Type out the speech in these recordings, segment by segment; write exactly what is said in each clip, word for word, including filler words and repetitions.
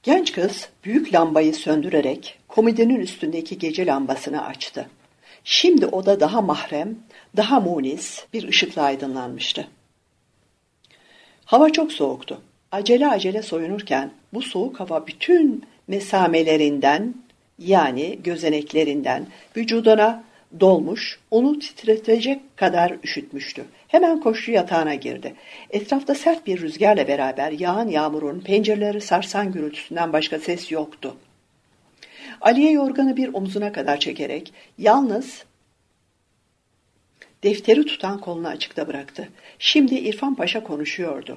Genç kız büyük lambayı söndürerek komodinin üstündeki gece lambasını açtı. Şimdi oda daha mahrem, daha munis bir ışıkla aydınlanmıştı. Hava çok soğuktu. Acele acele soyunurken bu soğuk hava bütün mesamelerinden, yani gözeneklerinden vücuduna dolmuş, onu titretecek kadar üşütmüştü. Hemen koştu yatağına girdi. Etrafta sert bir rüzgarla beraber yağan yağmurun pencereleri sarsan gürültüsünden başka ses yoktu. Aliye yorganı bir omzuna kadar çekerek yalnız defteri tutan kolunu açıkta bıraktı. Şimdi İrfan Paşa konuşuyordu.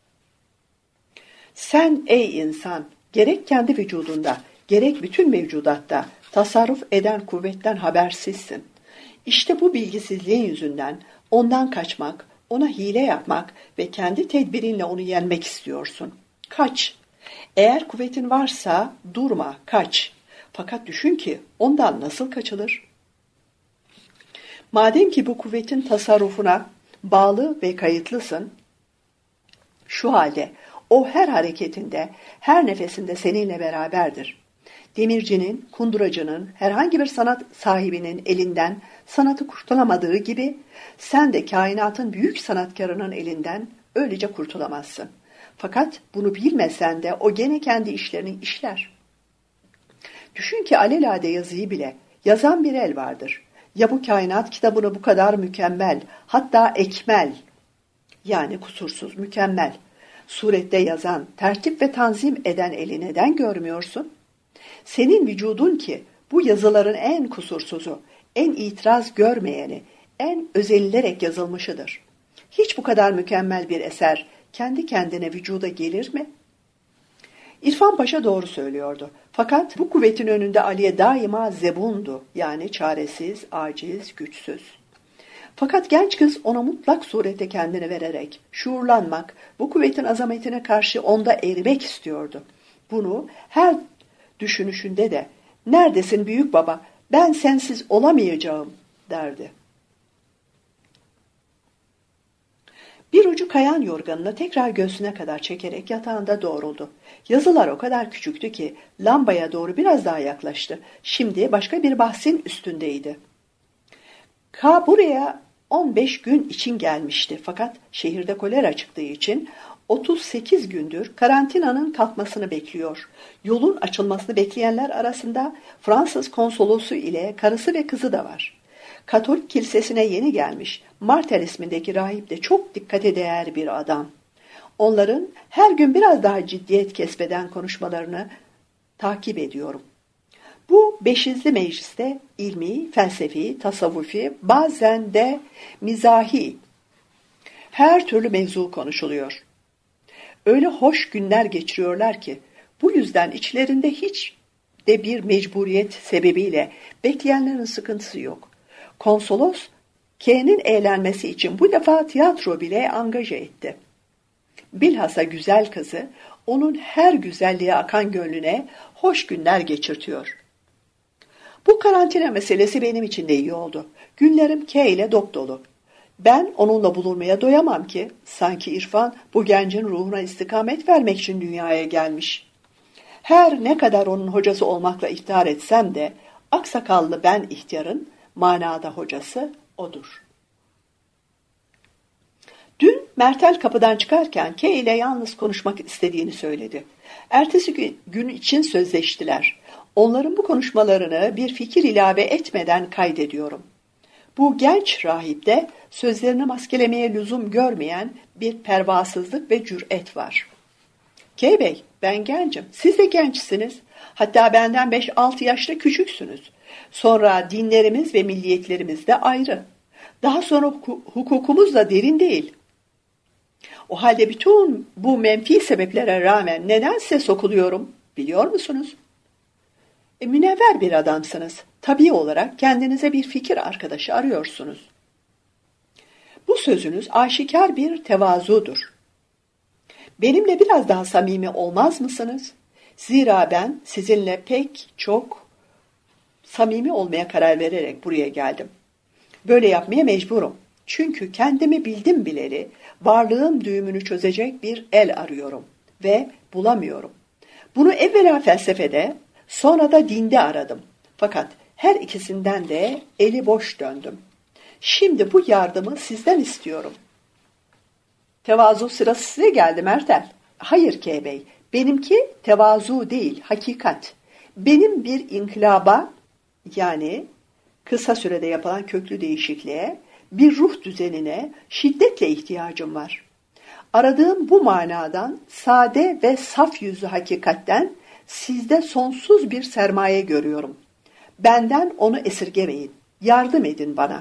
Sen ey insan, gerek kendi vücudunda, gerek bütün mevcudatta tasarruf eden kuvvetten habersizsin. İşte bu bilgisizliğin yüzünden ondan kaçmak, ona hile yapmak ve kendi tedbirinle onu yenmek istiyorsun. Kaç. Eğer kuvvetin varsa durma, kaç. Fakat düşün ki ondan nasıl kaçılır? Madem ki bu kuvvetin tasarrufuna bağlı ve kayıtlısın, şu halde o her hareketinde, her nefesinde seninle beraberdir. Demircinin, kunduracının, herhangi bir sanat sahibinin elinden sanatı kurtulamadığı gibi, sen de kainatın büyük sanatkarının elinden öylece kurtulamazsın. Fakat bunu bilmesen de o gene kendi işlerini işler. Düşün ki alelade yazıyı bile yazan bir el vardır. Ya bu kainat kitabını bu kadar mükemmel, hatta ekmel, yani kusursuz, mükemmel surette yazan, tertip ve tanzim eden eli neden görmüyorsun? Senin vücudun ki bu yazıların en kusursuzu, en itiraz görmeyeni, en özenilerek yazılmışıdır. Hiç bu kadar mükemmel bir eser kendi kendine vücuda gelir mi? İrfan Paşa doğru söylüyordu. Fakat bu kuvvetin önünde Aliye daima zebundu, yani çaresiz, aciz, güçsüz. Fakat genç kız ona mutlak surette kendini vererek, şuurlanmak, bu kuvvetin azametine karşı onda erimek istiyordu. Bunu her düşünüşünde de, neredesin büyük baba, ben sensiz olamayacağım derdi. Bir ucu kayan yorganını tekrar göğsüne kadar çekerek yatağında doğruldu. Yazılar o kadar küçüktü ki lambaya doğru biraz daha yaklaştı. Şimdi başka bir bahsin üstündeydi. K buraya on beş gün için gelmişti fakat şehirde kolera çıktığı için otuz sekiz gündür karantinanın kalkmasını bekliyor. Yolun açılmasını bekleyenler arasında Fransız konsolosu ile karısı ve kızı da var. Katolik kilisesine yeni gelmiş Martel ismindeki rahip de çok dikkate değer bir adam. Onların her gün biraz daha ciddiyet kesbeden konuşmalarını takip ediyorum. Bu beşizli mecliste ilmi, felsefi, tasavvufi, bazen de mizahi her türlü mevzu konuşuluyor. Öyle hoş günler geçiriyorlar ki bu yüzden içlerinde hiç de bir mecburiyet sebebiyle bekleyenlerin sıkıntısı yok. Konsolos K'nin eğlenmesi için bu defa tiyatro bile angaje etti. Bilhassa güzel kızı onun her güzelliğe akan gönlüne hoş günler geçirtiyor. Bu karantina meselesi benim için de iyi oldu. Günlerim K ile dop dolu. Ben onunla bulunmaya doyamam ki, sanki İrfan bu gencin ruhuna istikamet vermek için dünyaya gelmiş. Her ne kadar onun hocası olmakla iftihar etsem de, aksakallı ben ihtiyarın manada hocası odur. Dün Mertel kapıdan çıkarken K ile yalnız konuşmak istediğini söyledi. Ertesi gün, gün için sözleştiler. Onların bu konuşmalarını bir fikir ilave etmeden kaydediyorum. Bu genç rahipte sözlerini maskelemeye lüzum görmeyen bir pervasızlık ve cüret var. K Bey, ben gencim, siz de gençsiniz. Hatta benden beş altı yaşta küçüksünüz. Sonra dinlerimiz ve milliyetlerimiz de ayrı. Daha sonra hukukumuz da derin değil. O halde bütün bu menfi sebeplere rağmen neden size sokuluyorum biliyor musunuz? E, münevver bir adamsınız. Tabii olarak kendinize bir fikir arkadaşı arıyorsunuz. Bu sözünüz aşikar bir tevazudur. Benimle biraz daha samimi olmaz mısınız? Zira ben sizinle pek çok samimi olmaya karar vererek buraya geldim. Böyle yapmaya mecburum. Çünkü kendimi bildim bileli varlığım düğümünü çözecek bir el arıyorum ve bulamıyorum. Bunu evvela felsefede, sonra da dinde aradım. Fakat her ikisinden de eli boş döndüm. Şimdi bu yardımı sizden istiyorum. Tevazu sırası size geldi Mertel. Hayır K. Bey, benimki tevazu değil, hakikat. Benim bir inkılaba, yani kısa sürede yapılan köklü değişikliğe, bir ruh düzenine şiddetle ihtiyacım var. Aradığım bu manadan, sade ve saf yüzlü hakikatten sizde sonsuz bir sermaye görüyorum. Benden onu esirgemeyin, yardım edin bana.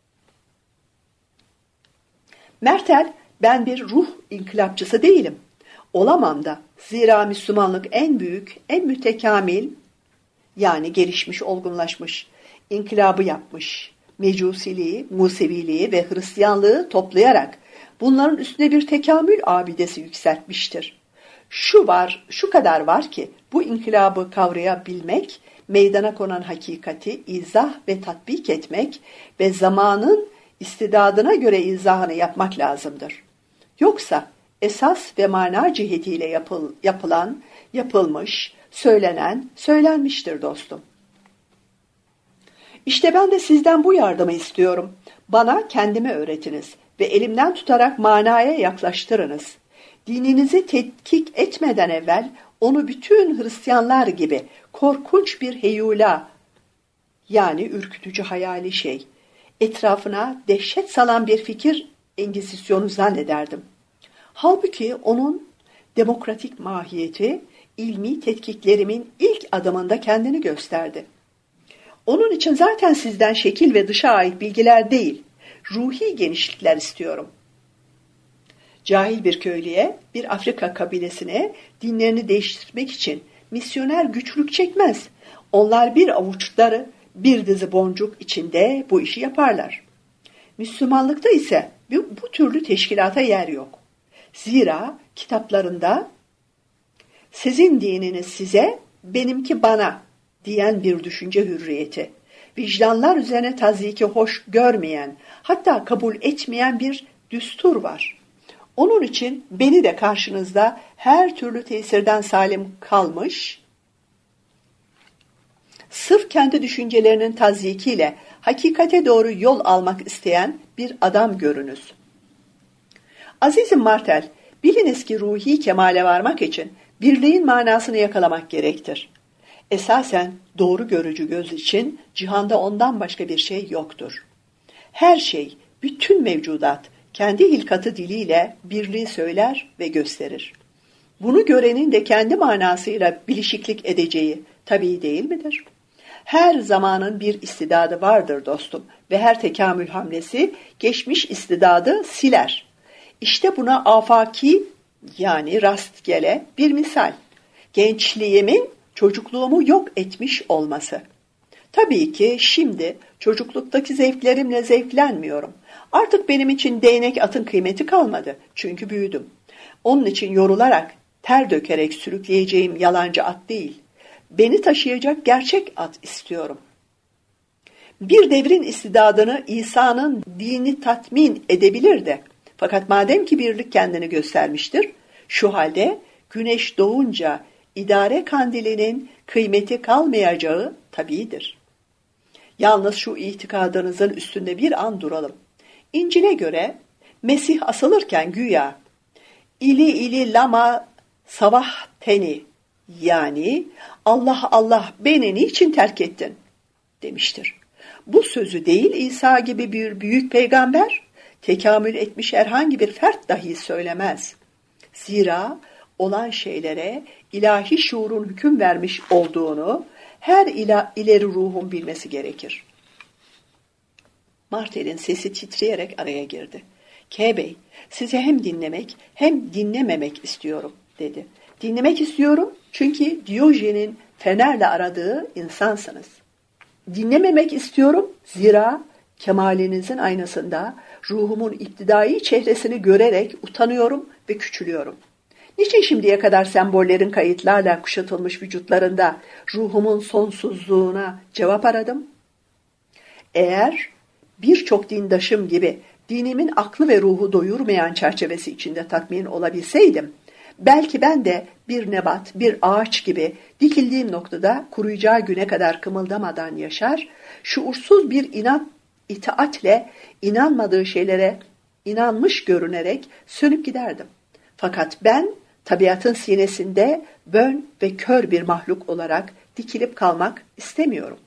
Mertel, ben bir ruh inkılapçısı değilim. Olamam da. Zira Müslümanlık en büyük, en mütekamil, yani gelişmiş, olgunlaşmış, inkılabı yapmış. Mecusiliği, Museviliği ve Hristiyanlığı toplayarak bunların üstüne bir tekamül abidesi yükseltmiştir. Şu var, şu kadar var ki bu inkılabı kavrayabilmek, meydana konan hakikati izah ve tatbik etmek ve zamanın istidadına göre izahını yapmak lazımdır. Yoksa esas ve mana cihetiyle yapıl, yapılan, yapılmış, söylenen, söylenmiştir dostum. İşte ben de sizden bu yardımı istiyorum. Bana kendimi öğretiniz ve elimden tutarak manaya yaklaştırınız. Dininizi tetkik etmeden evvel onu bütün Hristiyanlar gibi korkunç bir heyula, yani ürkütücü hayali şey, etrafına dehşet salan bir fikir engizisyonu zannederdim. Halbuki onun demokratik mahiyeti, ilmi tetkiklerimin ilk adımında kendini gösterdi. Onun için zaten sizden şekil ve dışa ait bilgiler değil, ruhi genişlikler istiyorum. Cahil bir köylüye, bir Afrika kabilesine dinlerini değiştirmek için misyoner güçlük çekmez. Onlar bir avuçları, bir dizi boncuk içinde bu işi yaparlar. Müslümanlıkta ise bu, bu türlü teşkilata yer yok. Zira kitaplarında sizin dininiz size, benimki bana diyen bir düşünce hürriyeti, vicdanlar üzerine tazyiki hoş görmeyen, hatta kabul etmeyen bir düstur var. Onun için beni de karşınızda her türlü tesirden salim kalmış, sırf kendi düşüncelerinin tazyikiyle hakikate doğru yol almak isteyen bir adam görünüz. Azizim Martel, biliniz ki ruhi kemale varmak için birliğin manasını yakalamak gerektir. Esasen doğru görücü göz için cihanda ondan başka bir şey yoktur. Her şey, bütün mevcudat kendi hilkatı diliyle birliği söyler ve gösterir. Bunu görenin de kendi manasıyla bilişiklik edeceği tabii değil midir? Her zamanın bir istidadı vardır dostum ve her tekamül hamlesi geçmiş istidadı siler. İşte buna afaki, yani rastgele bir misal. Gençliğimin çocukluğumu yok etmiş olması. Tabii ki şimdi çocukluktaki zevklerimle zevklenmiyorum. Artık benim için değnek atın kıymeti kalmadı. Çünkü büyüdüm. Onun için yorularak, ter dökerek sürükleyeceğim yalancı at değil, beni taşıyacak gerçek at istiyorum. Bir devrin istidadını İsa'nın dini tatmin edebilir de, fakat madem ki birlik kendini göstermiştir, şu halde güneş doğunca idare kandilinin kıymeti kalmayacağı tabiidir. Yalnız şu itikadınızın üstünde bir an duralım. İncil'e göre Mesih asılırken güya ili ili lama savah teni, yani Allah Allah beni niçin terk ettin demiştir. Bu sözü değil İsa gibi bir büyük peygamber, tekamül etmiş herhangi bir fert dahi söylemez. Zira olan şeylere ilahi şuurun hüküm vermiş olduğunu her ila, ileri ruhun bilmesi gerekir. Martel'in sesi titreyerek araya girdi. K. Bey, sizi hem dinlemek hem dinlememek istiyorum dedi. Dinlemek istiyorum çünkü Diyojen'in fenerle aradığı insansınız. Dinlememek istiyorum zira kemalinizin aynasında ruhumun iptidai çehresini görerek utanıyorum ve küçülüyorum. Niçin şimdiye kadar sembollerin kayıtlarla kuşatılmış vücutlarında ruhumun sonsuzluğuna cevap aradım? Eğer birçok dindaşım gibi dinimin aklı ve ruhu doyurmayan çerçevesi içinde tatmin olabilseydim, belki ben de bir nebat, bir ağaç gibi dikildiğim noktada kuruyacağı güne kadar kımıldamadan yaşar, şuursuz bir inat, itaatle inanmadığı şeylere inanmış görünerek sönüp giderdim. Fakat ben tabiatın sinesinde bön ve kör bir mahluk olarak dikilip kalmak istemiyorum.